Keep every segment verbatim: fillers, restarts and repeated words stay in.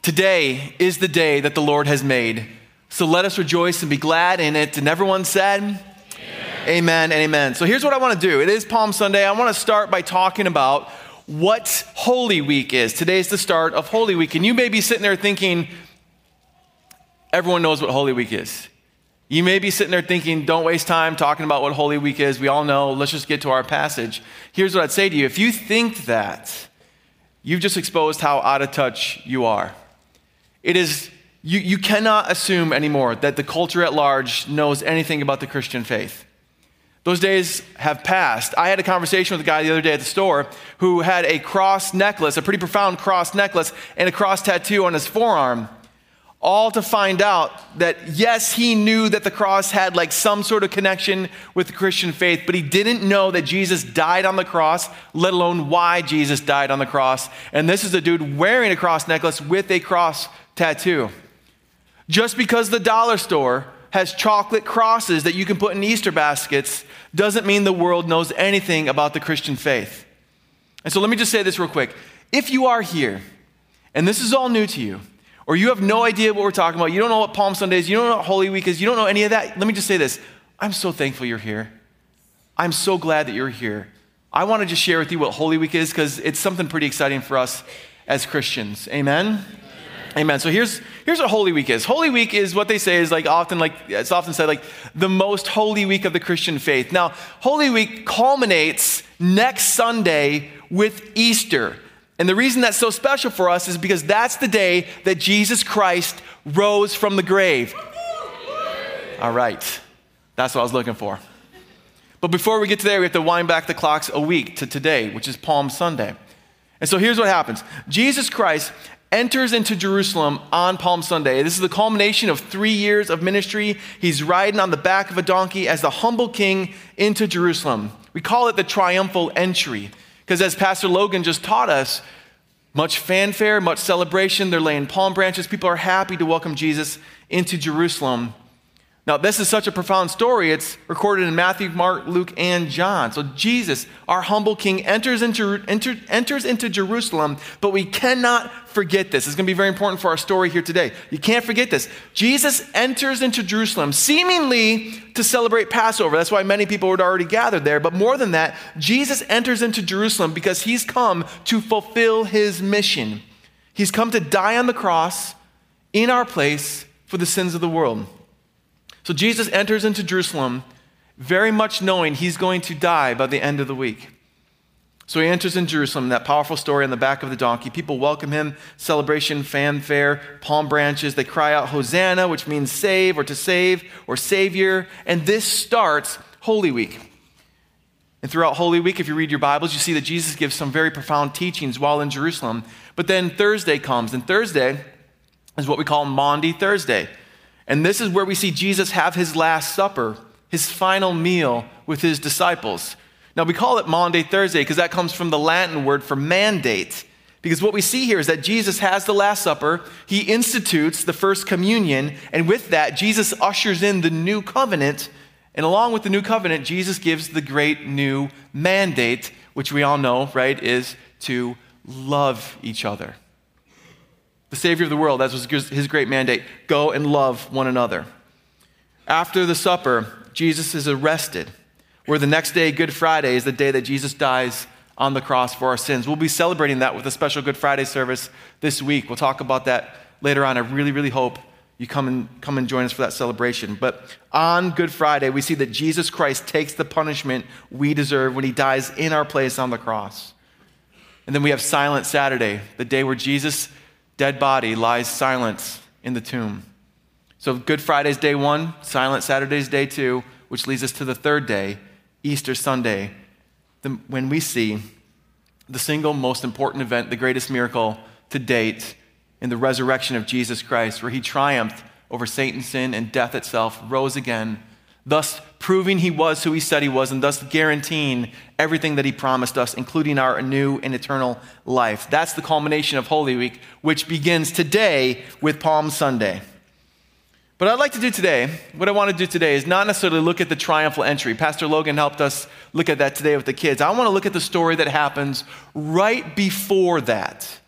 Today is the day that the Lord has made. So let us rejoice and be glad in it. And everyone said, Amen, amen and amen. So here's what I want to do. It is Palm Sunday. I want to start by talking about what Holy Week is. Today is the start of Holy Week. And you may be sitting there thinking, everyone knows what Holy Week is. You may be sitting there thinking, don't waste time talking about what Holy Week is. We all know. Let's just get to our passage. Here's what I'd say to you. If you think that, you've just exposed how out of touch you are. It is, you, you cannot assume anymore that the culture at large knows anything about the Christian faith. Those days have passed. I had a conversation with a guy the other day at the store who had a cross necklace, a pretty profound cross necklace, and a cross tattoo on his forearm, all to find out that, yes, he knew that the cross had like some sort of connection with the Christian faith, but he didn't know that Jesus died on the cross, let alone why Jesus died on the cross. And this is a dude wearing a cross necklace with a cross tattoo. Just because the dollar store has chocolate crosses that you can put in Easter baskets doesn't mean the world knows anything about the Christian faith. And so let me just say this real quick. If you are here and this is all new to you, or you have no idea what we're talking about, you don't know what Palm Sunday is, you don't know what Holy Week is, you don't know any of that, let me just say this. I'm so thankful you're here. I'm so glad that you're here. I want to just share with you what Holy Week is because it's something pretty exciting for us as Christians. Amen? Amen. So here's here's what Holy Week is. Holy Week is what they say is like often like it's often said like the most holy week of the Christian faith. Now, Holy Week culminates next Sunday with Easter. And the reason that's so special for us is because that's the day that Jesus Christ rose from the grave. All right. That's what I was looking for. But before we get to there, we have to wind back the clocks a week to today, which is Palm Sunday. And so here's what happens. Jesus Christ enters into Jerusalem on Palm Sunday. This is the culmination of three years of ministry. He's riding on the back of a donkey as the humble king into Jerusalem. We call it the triumphal entry because as Pastor Logan just taught us, much fanfare, much celebration. They're laying palm branches. People are happy to welcome Jesus into Jerusalem. Now, this is such a profound story. It's recorded in Matthew, Mark, Luke, and John. So Jesus, our humble king, enters into, enter, enters into Jerusalem, but we cannot forget this. It's going to be very important for our story here today. You can't forget this. Jesus enters into Jerusalem, seemingly to celebrate Passover. That's why many people had already gathered there. But more than that, Jesus enters into Jerusalem because he's come to fulfill his mission. He's come to die on the cross in our place for the sins of the world. So Jesus enters into Jerusalem very much knowing he's going to die by the end of the week. So he enters in Jerusalem, that powerful story on the back of the donkey. People welcome him, celebration, fanfare, palm branches. They cry out, Hosanna, which means save or to save or savior. And this starts Holy Week. And throughout Holy Week, if you read your Bibles, you see that Jesus gives some very profound teachings while in Jerusalem. But then Thursday comes, and Thursday is what we call Maundy Thursday. And this is where we see Jesus have his last supper, his final meal with his disciples. Now, we call it Maundy Thursday because that comes from the Latin word for mandate. Because what we see here is that Jesus has the Last Supper, he institutes the first communion, and with that, Jesus ushers in the new covenant. And along with the new covenant, Jesus gives the great new mandate, which we all know, right, is to love each other. The Savior of the world, that was his great mandate. Go and love one another. After the supper, Jesus is arrested, where the next day, Good Friday, is the day that Jesus dies on the cross for our sins. We'll be celebrating that with a special Good Friday service this week. We'll talk about that later on. I really, really hope you come and come and join us for that celebration. But on Good Friday, we see that Jesus Christ takes the punishment we deserve when he dies in our place on the cross. And then we have Silent Saturday, the day where Jesus' dead body lies silent in the tomb. So Good Friday's day one, Silent Saturday's day two, which leads us to the third day, Easter Sunday, the, when we see the single most important event, the greatest miracle to date in the resurrection of Jesus Christ, where he triumphed over Satan, sin, and death itself, rose again, thus proving he was who he said he was, and thus guaranteeing everything that he promised us, including our new and eternal life. That's the culmination of Holy Week, which begins today with Palm Sunday. But I'd like to do today, what I want to do today is not necessarily look at the triumphal entry. Pastor Logan helped us look at that today with the kids. I want to look at the story that happens right before that.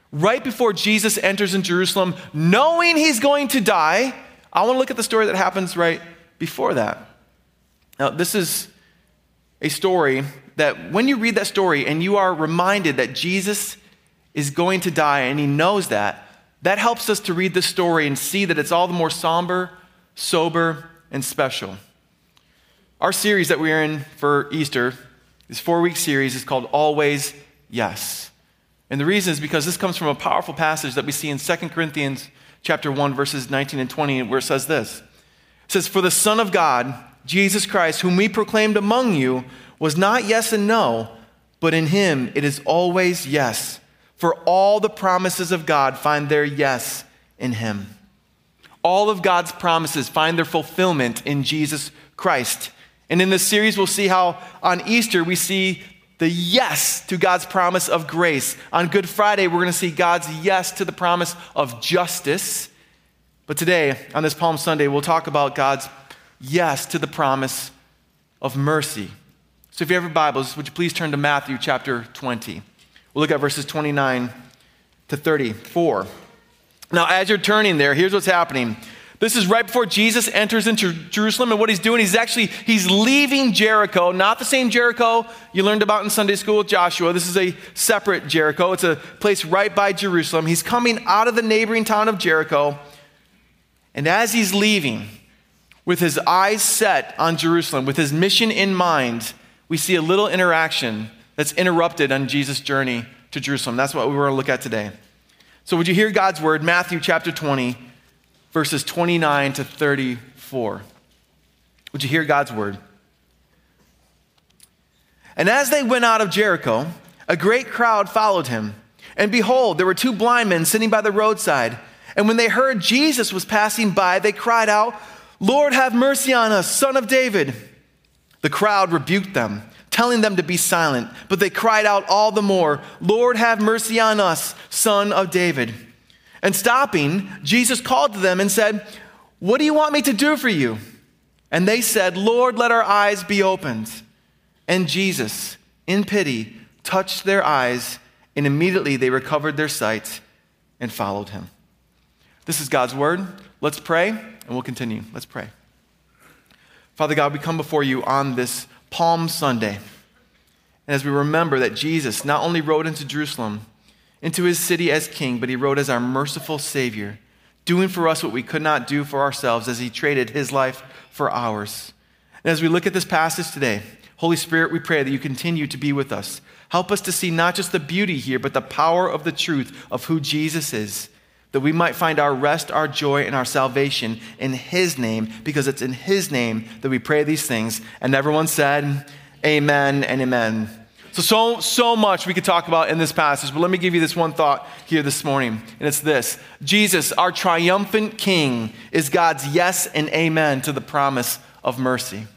right before Jesus enters in Jerusalem, knowing he's going to die. I want to look at the story that happens right before that. Now, this is a story that when you read that story and you are reminded that Jesus is going to die and he knows that, that helps us to read the story and see that it's all the more somber, sober, and special. Our series that we're in for Easter, this four-week series, is called Always Yes. And the reason is because this comes from a powerful passage that we see in Second Corinthians chapter one, verses nineteen and twenty, where it says this. It says, "For the Son of God, Jesus Christ, whom we proclaimed among you, was not yes and no, but in him it is always yes. For all the promises of God find their yes in him." All of God's promises find their fulfillment in Jesus Christ. And in this series, we'll see how on Easter we see the yes to God's promise of grace. On Good Friday, we're going to see God's yes to the promise of justice. But today, on this Palm Sunday, we'll talk about God's yes to the promise of mercy. So if you have your Bibles, would you please turn to Matthew chapter twenty. We'll look at verses twenty-nine to thirty-four. Now, as you're turning there, here's what's happening. This is right before Jesus enters into Jerusalem, and what he's doing, he's actually, he's leaving Jericho, not the same Jericho you learned about in Sunday school with Joshua. This is a separate Jericho. It's a place right by Jerusalem. He's coming out of the neighboring town of Jericho, and as he's leaving, with his eyes set on Jerusalem, with his mission in mind, we see a little interaction that's interrupted on Jesus' journey to Jerusalem. That's what we want to look at today. So would you hear God's word, Matthew chapter twenty, verses twenty-nine to thirty-four. Would you hear God's word? "And as they went out of Jericho, a great crowd followed him. And behold, there were two blind men sitting by the roadside. And when they heard Jesus was passing by, they cried out, 'Lord, have mercy on us, Son of David.' The crowd rebuked them, telling them to be silent. But they cried out all the more, 'Lord, have mercy on us, Son of David.' And stopping, Jesus called to them and said, 'What do you want me to do for you?' And they said, 'Lord, let our eyes be opened.' And Jesus, in pity, touched their eyes, and immediately they recovered their sight and followed him." This is God's word. Let's pray, and we'll continue. Let's pray. Father God, we come before you on this Palm Sunday. And as we remember that Jesus not only rode into Jerusalem, into his city as king, but he rode as our merciful Savior, doing for us what we could not do for ourselves as he traded his life for ours. And as we look at this passage today, Holy Spirit, we pray that you continue to be with us. Help us to see not just the beauty here, but the power of the truth of who Jesus is, that we might find our rest, our joy, and our salvation in his name, because it's in his name that we pray these things. And everyone said, amen and amen. So, so, so much we could talk about in this passage, but let me give you this one thought here this morning, and it's this. Jesus, our triumphant King, is God's yes and amen to the promise of mercy.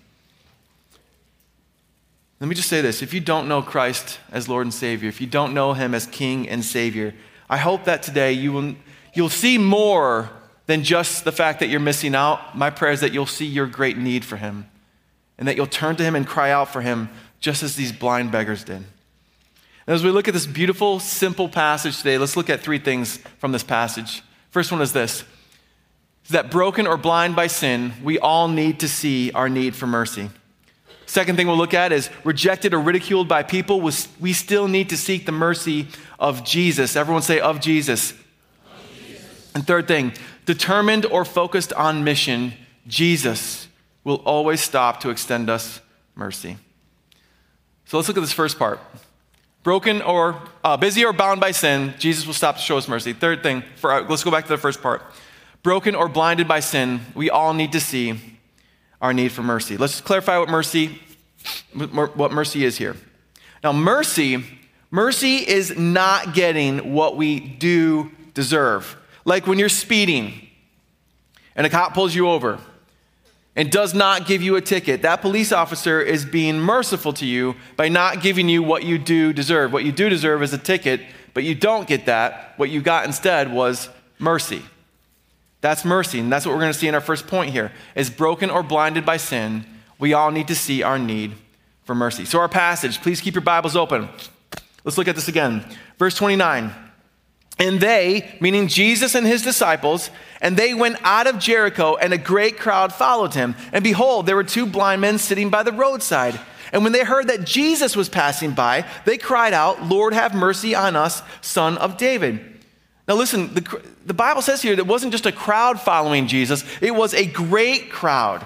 Let me just say this. If you don't know Christ as Lord and Savior, if you don't know him as King and Savior, I hope that today you will, you'll see more than just the fact that you're missing out. My prayer is that you'll see your great need for him, and that you'll turn to him and cry out for him, just as these blind beggars did. And as we look at this beautiful, simple passage today, let's look at three things from this passage. First one is this, is that broken or blind by sin, we all need to see our need for mercy. Second thing we'll look at is rejected or ridiculed by people, we still need to seek the mercy of Jesus. Everyone say, of Jesus. Of Jesus. And third thing, determined or focused on mission, Jesus will always stop to extend us mercy. So let's look at this first part. Broken or uh, busy or bound by sin, Jesus will stop to show us mercy. Third thing, for, uh, let's go back to the first part. Broken or blinded by sin, we all need to see our need for mercy. Let's just clarify what mercy, what mercy is here. Now, mercy, mercy is not getting what we do deserve. Like when you're speeding and a cop pulls you over and does not give you a ticket, that police officer is being merciful to you by not giving you what you do deserve. What you do deserve is a ticket, but you don't get that. What you got instead was mercy. That's mercy, and that's what we're going to see in our first point here. Is broken or blinded by sin, we all need to see our need for mercy. So our passage, please keep your Bibles open. Let's look at this again. Verse twenty-nine. And they, meaning Jesus and his disciples, and they went out of Jericho, and a great crowd followed him. And behold, there were two blind men sitting by the roadside. And when they heard that Jesus was passing by, they cried out, Lord, have mercy on us, Son of David. Now listen, the, the Bible says here that it wasn't just a crowd following Jesus, it was a great crowd.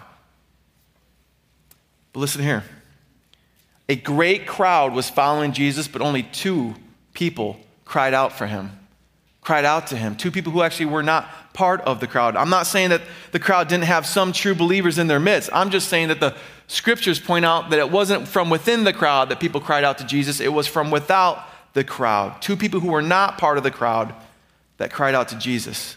But listen here. A great crowd was following Jesus, but only two people cried out for him. cried out to him. Two people who actually were not part of the crowd. I'm not saying that the crowd didn't have some true believers in their midst. I'm just saying that the scriptures point out that it wasn't from within the crowd that people cried out to Jesus. It was from without the crowd. Two people who were not part of the crowd that cried out to Jesus.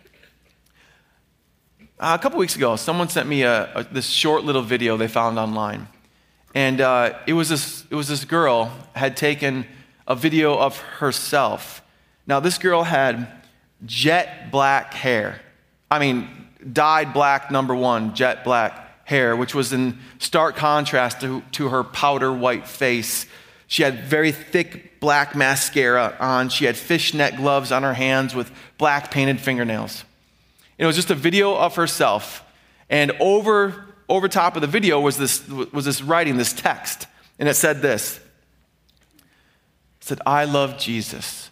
Uh, a couple weeks ago, someone sent me a, a, this short little video they found online. And uh, it was this, it was this girl had taken a video of herself. Now, this girl had jet black hair. I mean, dyed black, number one, jet black hair, which was in stark contrast to, to her powder white face. She had very thick black mascara on. She had fishnet gloves on her hands with black painted fingernails. It was just a video of herself. And over, over top of the video was this, was this writing, this text. And it said this. It said, I love Jesus.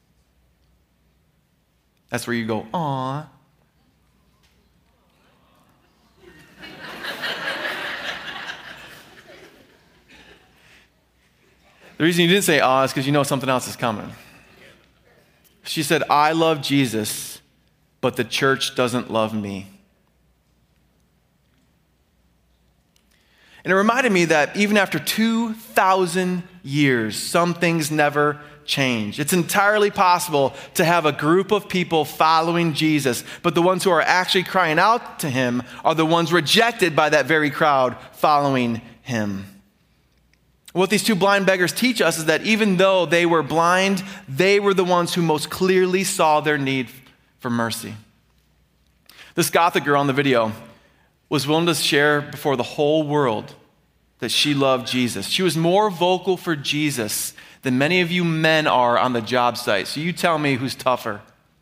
That's where you go, aw. The reason you didn't say aw is because you know something else is coming. She said, I love Jesus, but the church doesn't love me. And it reminded me that even after two thousand years, some things never change. It's entirely possible to have a group of people following Jesus, but the ones who are actually crying out to him are the ones rejected by that very crowd following him. What these two blind beggars teach us is that even though they were blind, they were the ones who most clearly saw their need for mercy. This Gothic girl in the video was willing to share before the whole world that she loved Jesus. She was more vocal for Jesus than many of you men are on the job site. So you tell me who's tougher.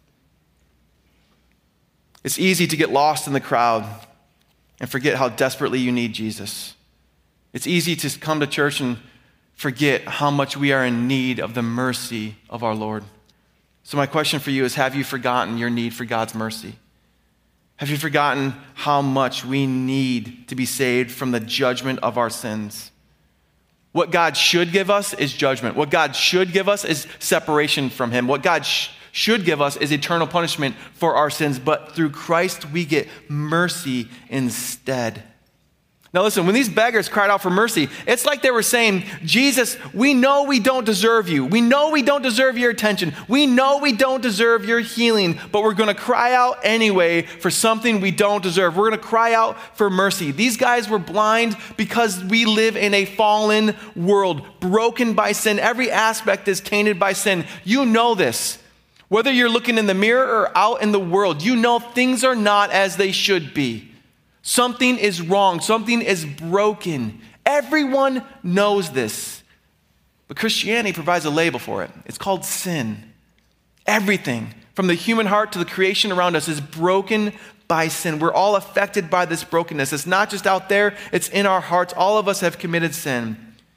It's easy to get lost in the crowd and forget how desperately you need Jesus. It's easy to come to church and forget how much we are in need of the mercy of our Lord. So my question for you is, have you forgotten your need for God's mercy? Have you forgotten how much we need to be saved from the judgment of our sins? What God should give us is judgment. What God should give us is separation from him. What God sh- should give us is eternal punishment for our sins. But through Christ, we get mercy instead. Now listen, when these beggars cried out for mercy, it's like they were saying, Jesus, we know we don't deserve you. We know we don't deserve your attention. We know we don't deserve your healing, but we're going to cry out anyway for something we don't deserve. We're going to cry out for mercy. These guys were blind because we live in a fallen world, broken by sin. Every aspect is tainted by sin. You know this. Whether you're looking in the mirror or out in the world, you know things are not as they should be. Something is wrong. Something is broken. Everyone knows this. But Christianity provides a label for it. It's called sin. Everything, from the human heart to the creation around us, is broken by sin. We're all affected by this brokenness. It's not just out there, it's in our hearts. All of us have committed sin.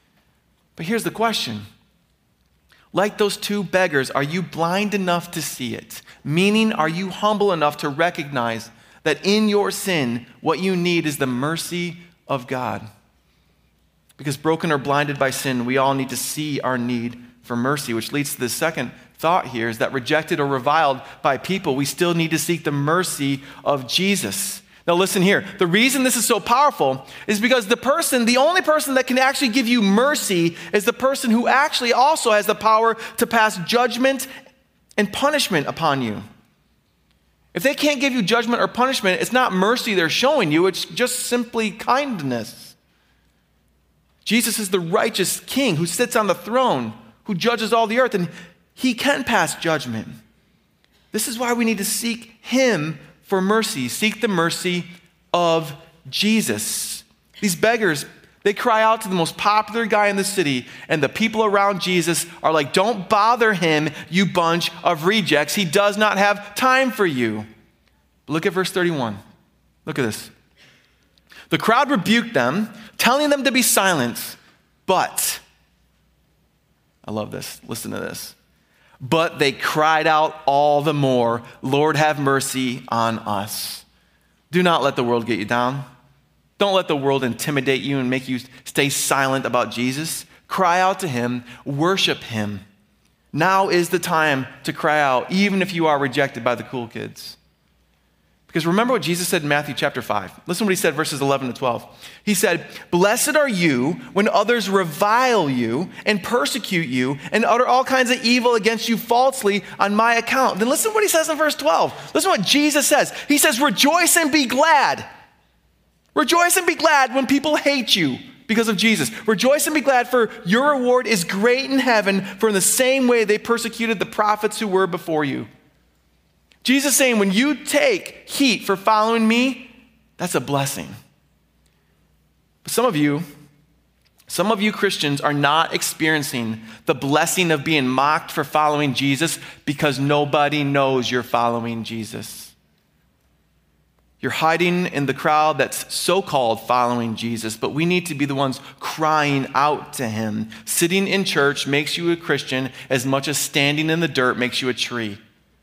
But here's the question. Like those two beggars, are you blind enough to see it? Meaning, are you humble enough to recognize that in your sin, what you need is the mercy of God? Because broken or blinded by sin, we all need to see our need for mercy, which leads to the second thought here, is that rejected or reviled by people, we still need to seek the mercy of Jesus. Now listen here, the reason this is so powerful is because the person, the only person that can actually give you mercy is the person who actually also has the power to pass judgment and punishment upon you. If they can't give you judgment or punishment, it's not mercy they're showing you, it's just simply kindness. Jesus is the righteous king who sits on the throne, who judges all the earth, and he can pass judgment. This is why we need to seek him for mercy. Seek the mercy of Jesus. These beggars, They cry out to the most popular guy in the city, and the people around Jesus are like, don't bother him, you bunch of rejects. He does not have time for you. But look at verse thirty-one. Look at this. The crowd rebuked them, telling them to be silent, but, I love this, listen to this. But they cried out all the more, Lord, have mercy on us. Do not let the world get you down. Don't let the world intimidate you and make you stay silent about Jesus. Cry out to him, worship him. Now is the time to cry out, even if you are rejected by the cool kids. Because remember what Jesus said in Matthew chapter five. Listen to what he said, verses eleven to twelve. He said, blessed are you when others revile you and persecute you and utter all kinds of evil against you falsely on my account. Then listen to what he says in verse twelve. Listen to what Jesus says. He says, rejoice and be glad. Rejoice and be glad when people hate you because of Jesus. Rejoice and be glad, for your reward is great in heaven, for in the same way they persecuted the prophets who were before you. Jesus is saying, when you take heat for following me, that's a blessing. But some of you, some of you Christians are not experiencing the blessing of being mocked for following Jesus because nobody knows you're following Jesus. You're hiding in the crowd that's so-called following Jesus, but we need to be the ones crying out to him. Sitting in church makes you a Christian as much as standing in the dirt makes you a tree.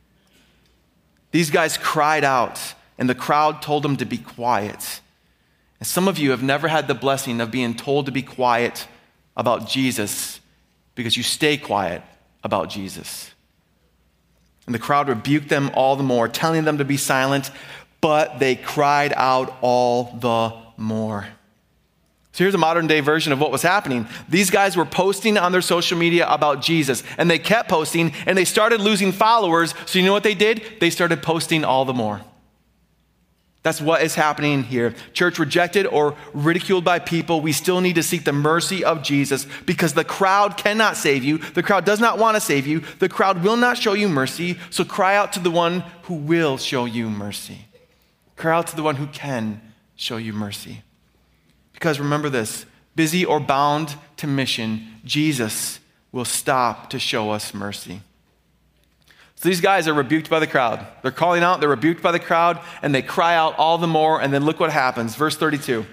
These guys cried out, and the crowd told them to be quiet. And some of you have never had the blessing of being told to be quiet about Jesus because you stay quiet about Jesus. And the crowd rebuked them all the more, telling them to be silent, but they cried out all the more. So here's a modern day version of what was happening. These guys were posting on their social media about Jesus, and they kept posting, and they started losing followers. So you know what they did? They started posting all the more. That's what is happening here. Church, rejected or ridiculed by people, we still need to seek the mercy of Jesus because the crowd cannot save you. The crowd does not want to save you. The crowd will not show you mercy. So cry out to the one who will show you mercy. Cry out to the one who can show you mercy. Because remember this, busy or bound to mission, Jesus will stop to show us mercy. So these guys are rebuked by the crowd. They're calling out, they're rebuked by the crowd, and they cry out all the more, and then look what happens. Verse thirty-two.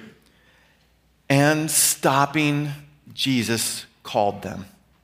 And stopping, Jesus called them.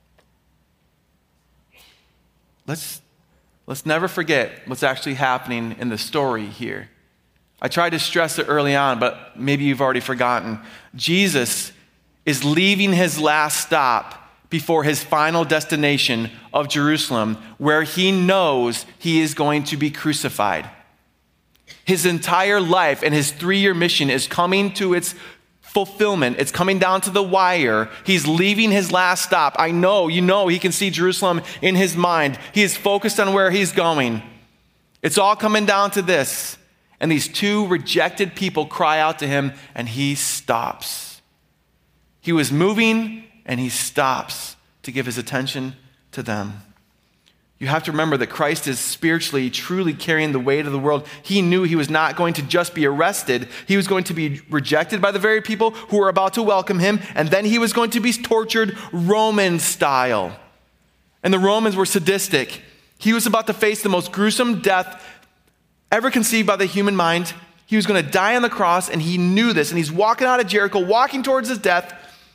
Let's, let's never forget what's actually happening in the story here. I tried to stress it early on, but maybe you've already forgotten. Jesus is leaving his last stop before his final destination of Jerusalem, where he knows he is going to be crucified. His entire life and his three-year mission is coming to its fulfillment. It's coming down to the wire. He's leaving his last stop. I know, you know, he can see Jerusalem in his mind. He is focused on where he's going. It's all coming down to this. And these two rejected people cry out to him, and he stops. He was moving, and he stops to give his attention to them. You have to remember that Christ is spiritually, truly carrying the weight of the world. He knew he was not going to just be arrested. He was going to be rejected by the very people who were about to welcome him, and then he was going to be tortured Roman style. And the Romans were sadistic. He was about to face the most gruesome death ever conceived by the human mind. He was going to die on the cross, and he knew this, and he's walking out of Jericho, walking towards his death,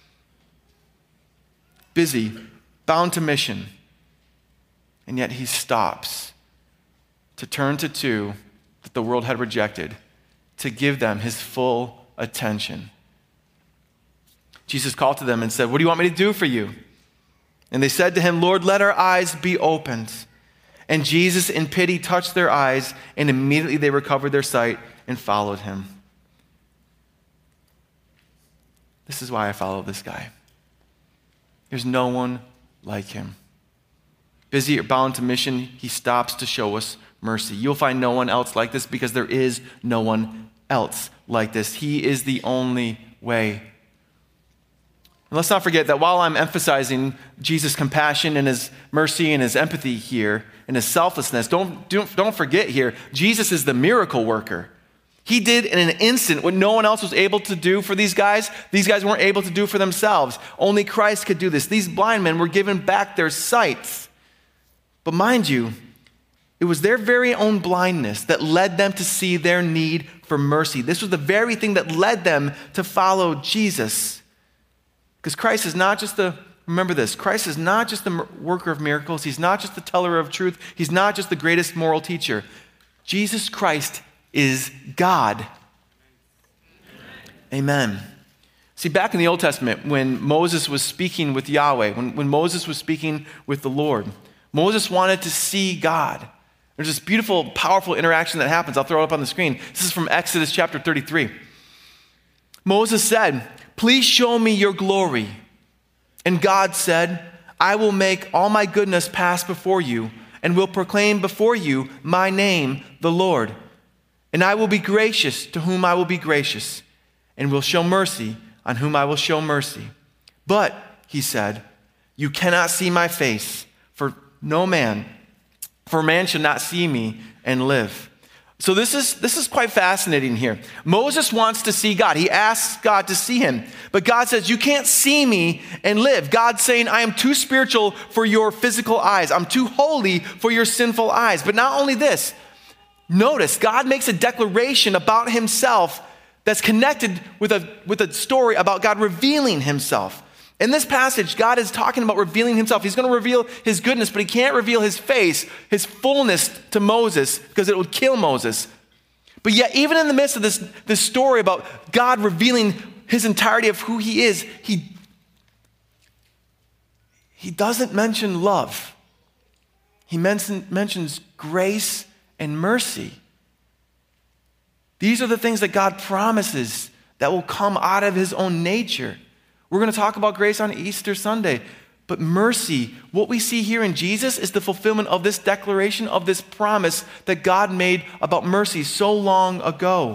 busy, bound to mission. And yet he stops to turn to two that the world had rejected, to give them his full attention. Jesus called to them and said, "What do you want me to do for you?" And they said to him, "Lord, let our eyes be opened." And Jesus, in pity, touched their eyes, and immediately they recovered their sight and followed him. This is why I follow this guy. There's no one like him. Busy or bound to mission, he stops to show us mercy. You'll find no one else like this because there is no one else like this. He is the only way. And let's not forget that while I'm emphasizing Jesus' compassion and his mercy and his empathy here and his selflessness, don't, don't, don't forget here, Jesus is the miracle worker. He did in an instant what no one else was able to do for these guys. These guys weren't able to do for themselves. Only Christ could do this. These blind men were given back their sight. But mind you, it was their very own blindness that led them to see their need for mercy. This was the very thing that led them to follow Jesus. Because Christ is not just the, remember this, Christ is not just the worker of miracles. He's not just the teller of truth. He's not just the greatest moral teacher. Jesus Christ is God. Amen. Amen. See, back in the Old Testament, when Moses was speaking with Yahweh, when, when Moses was speaking with the Lord, Moses wanted to see God. There's this beautiful, powerful interaction that happens. I'll throw it up on the screen. This is from Exodus chapter thirty-three. Moses said, "Please show me your glory." And God said, "I will make all my goodness pass before you and will proclaim before you my name, the Lord. And I will be gracious to whom I will be gracious, and will show mercy on whom I will show mercy. But," he said, "you cannot see my face, for no man, for man should not see me and live." So this is, this is quite fascinating here. Moses wants to see God. He asks God to see him. But God says, "You can't see me and live." God's saying, "I am too spiritual for your physical eyes. I'm too holy for your sinful eyes." But not only this, notice God makes a declaration about himself that's connected with a, with a story about God revealing himself. In this passage, God is talking about revealing himself. He's going to reveal his goodness, but he can't reveal his face, his fullness to Moses, because it would kill Moses. But yet, even in the midst of this, this story about God revealing his entirety of who he is, he, he doesn't mention love. He mention, mentions grace and mercy. These are the things that God promises that will come out of his own nature. We're going to talk about grace on Easter Sunday. But mercy, what we see here in Jesus is the fulfillment of this declaration, of this promise that God made about mercy so long ago.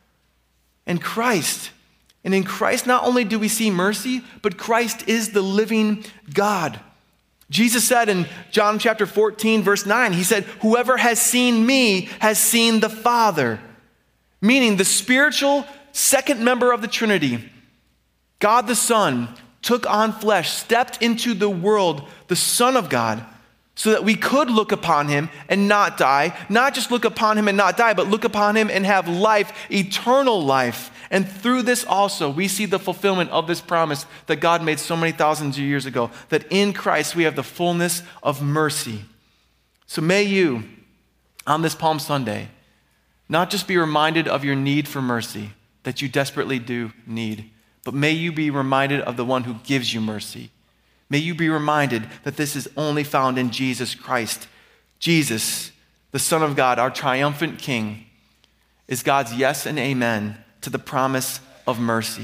And Christ, and in Christ not only do we see mercy, but Christ is the living God. Jesus said in John chapter fourteen, verse nine, he said, "Whoever has seen me has seen the Father." Meaning the spiritual second member of the Trinity, God the Son, took on flesh, stepped into the world, the Son of God, so that we could look upon him and not die. Not just look upon him and not die, but look upon him and have life, eternal life. And through this also, we see the fulfillment of this promise that God made so many thousands of years ago, that in Christ we have the fullness of mercy. So may you, on this Palm Sunday, not just be reminded of your need for mercy, that you desperately do need, but may you be reminded of the one who gives you mercy. May you be reminded that this is only found in Jesus Christ. Jesus, the Son of God, our triumphant King, is God's yes and amen to the promise of mercy.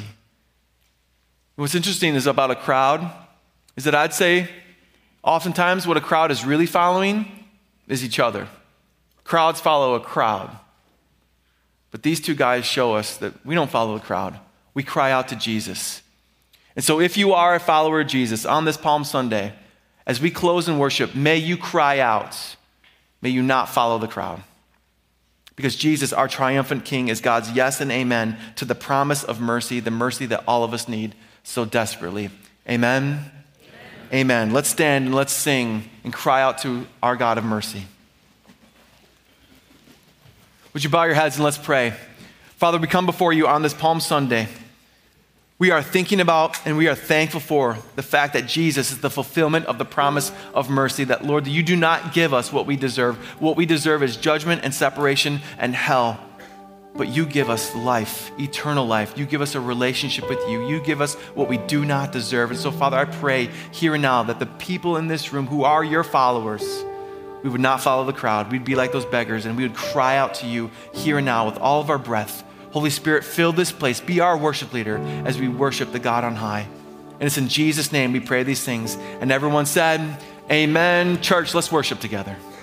What's interesting is about a crowd is that I'd say oftentimes what a crowd is really following is each other. Crowds follow a crowd. But these two guys show us that we don't follow a crowd. We cry out to Jesus. And so if you are a follower of Jesus on this Palm Sunday, as we close in worship, may you cry out. May you not follow the crowd. Because Jesus, our triumphant King, is God's yes and amen to the promise of mercy, the mercy that all of us need so desperately. Amen? Amen. Amen. Let's stand and let's sing and cry out to our God of mercy. Would you bow your heads and let's pray. Father, we come before you on this Palm Sunday. We are thinking about and we are thankful for the fact that Jesus is the fulfillment of the promise of mercy, that, Lord, you do not give us what we deserve. What we deserve is judgment and separation and hell. But you give us life, eternal life. You give us a relationship with you. You give us what we do not deserve. And so, Father, I pray here and now that the people in this room who are your followers, we would not follow the crowd. We'd be like those beggars and we would cry out to you here and now with all of our breath. Holy Spirit, fill this place. Be our worship leader as we worship the God on high. And it's in Jesus' name we pray these things. And everyone said, amen. Church, let's worship together.